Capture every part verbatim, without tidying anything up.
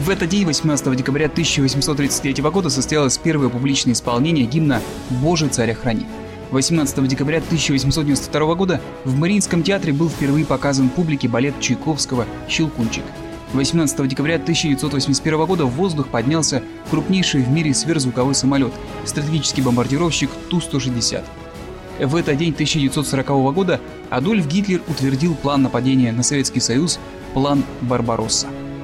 В этот день, восемнадцатого декабря тысяча восемьсот тридцать третьего года, состоялось первое публичное исполнение гимна «Боже, царя храни». восемнадцатого декабря тысяча восемьсот девяносто второго года в Мариинском театре был впервые показан публике балет Чайковского «Щелкунчик». восемнадцатого декабря тысяча девятьсот восемьдесят первого года в воздух поднялся крупнейший в мире сверхзвуковой самолет – стратегический бомбардировщик Ту сто шестьдесят. В этот день тысяча девятьсот сорокового года Адольф Гитлер утвердил план нападения на Советский Союз – план «Барбаросса».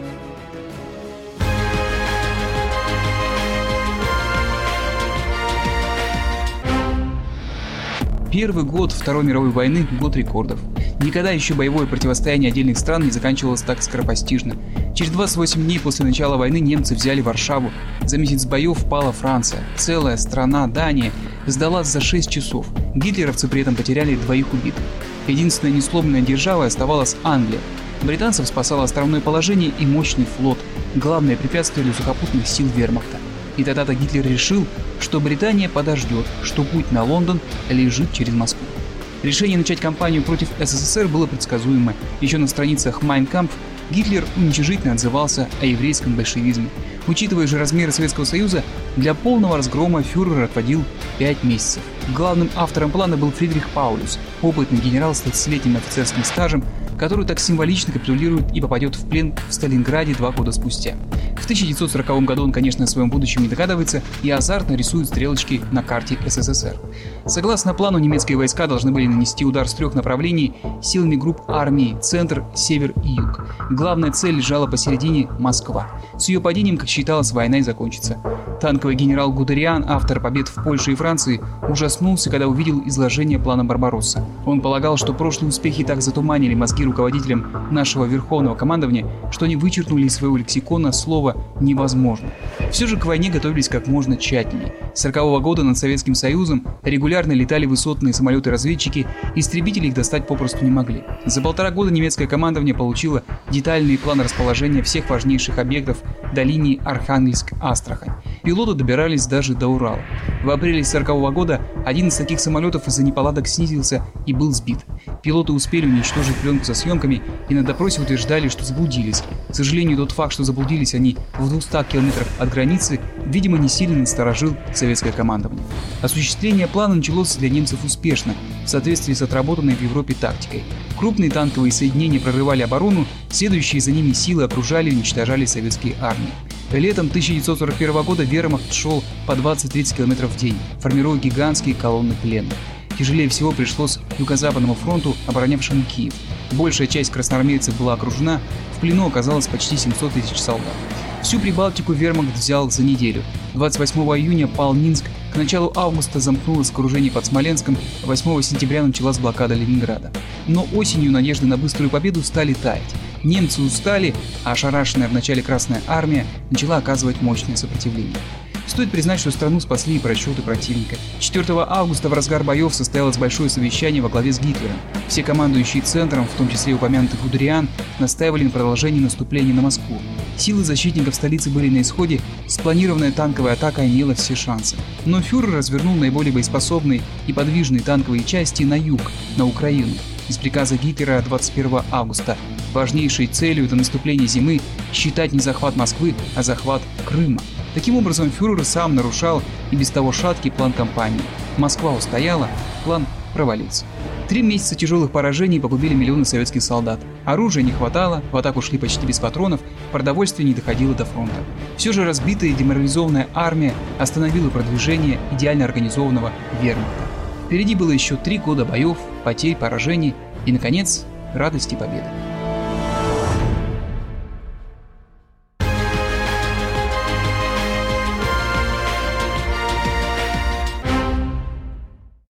Первый год Второй мировой войны – год рекордов. Никогда еще боевое противостояние отдельных стран не заканчивалось так скоропостижно. Через двадцать восемь дней после начала войны немцы взяли Варшаву. За месяц боев пала Франция. Целая страна, Дания, сдалась за шесть часов. Гитлеровцы при этом потеряли двоих убитых. Единственной несломленной державой оставалась Англия. Британцев спасало островное положение и мощный флот, главное препятствие для сухопутных сил вермахта. И тогда-то Гитлер решил, что Британия подождет, что путь на Лондон лежит через Москву. Решение начать кампанию против СССР было предсказуемо. Еще на страницах «Майн Кампф» Гитлер уничижительно отзывался о еврейском большевизме. Учитывая же размеры Советского Союза, для полного разгрома фюрер отводил пять месяцев. Главным автором плана был Фридрих Паулюс, опытный генерал с тридцатилетним офицерским стажем, который так символично капитулирует и попадет в плен в Сталинграде два года спустя. В тысяча девятьсот сороковом году он, конечно, о своем будущем не догадывается и азартно рисует стрелочки на карте СССР. Согласно плану, немецкие войска должны были нанести удар с трех направлений силами групп армии «Центр», «Север» и «Юг». Главная цель лежала посередине – Москва. С ее падением, как считалось, война и закончится. Танковый генерал Гудериан, автор побед в Польше и Франции, ужаснулся, когда увидел изложение плана Барбаросса. Он полагал, что прошлые успехи так затуманили мозги руководителям нашего верховного командования, что они вычеркнули из своего лексикона слово «невозможно». Все же к войне готовились как можно тщательнее. С сорокового года над Советским Союзом регулярно летали высотные самолеты-разведчики, истребители их достать попросту не могли. За полтора года немецкое командование получило детальный план расположения всех важнейших объектов до линии Архангельск-Астрахань. Пилоты добирались даже до Урала. В апреле сорокового года один из таких самолетов из-за неполадок снизился и был сбит. Пилоты успели уничтожить пленку со съемками и на допросе утверждали, что заблудились. К сожалению, тот факт, что заблудились они в двухстах километрах от границы, видимо, не сильно насторожил советское командование. Осуществление плана началось для немцев успешно, в соответствии с отработанной в Европе тактикой. Крупные танковые соединения прорывали оборону, следующие за ними силы окружали и уничтожали советские армии. Летом тысяча девятьсот сорок первого года вермахт шел по двадцать-тридцать километров в день, формируя гигантские колонны пленных. Тяжелее всего пришлось Юго-Западному фронту, оборонявшему Киев. Большая часть красноармейцев была окружена, в плену оказалось почти семьсот тысяч солдат. Всю Прибалтику вермахт взял за неделю. двадцать восьмого июня пал Минск, к началу августа замкнулось окружение под Смоленском, восьмого сентября началась блокада Ленинграда. Но осенью надежды на быструю победу стали таять. Немцы устали, а ошарашенная вначале Красная Армия начала оказывать мощное сопротивление. Стоит признать, что страну спасли и просчеты противника. четвёртого августа в разгар боев состоялось большое совещание во главе с Гитлером. Все командующие центром, в том числе упомянутый Гудериан, настаивали на продолжении наступления на Москву. Силы защитников столицы были на исходе, спланированная танковая атака имела все шансы. Но фюрер развернул наиболее боеспособные и подвижные танковые части на юг, на Украину. Из приказа Гитлера двадцать первого августа важнейшей целью до наступления зимы считать не захват Москвы, а захват Крыма. Таким образом, фюрер сам нарушал и без того шаткий план кампании. Москва устояла, план провалился. Три месяца тяжелых поражений погубили миллионы советских солдат. Оружия не хватало, в атаку шли почти без патронов, продовольствие не доходило до фронта. Все же разбитая и деморализованная армия остановила продвижение идеально организованного вермахта. Впереди было еще три года боев, потерь, поражений и, наконец, радости победы.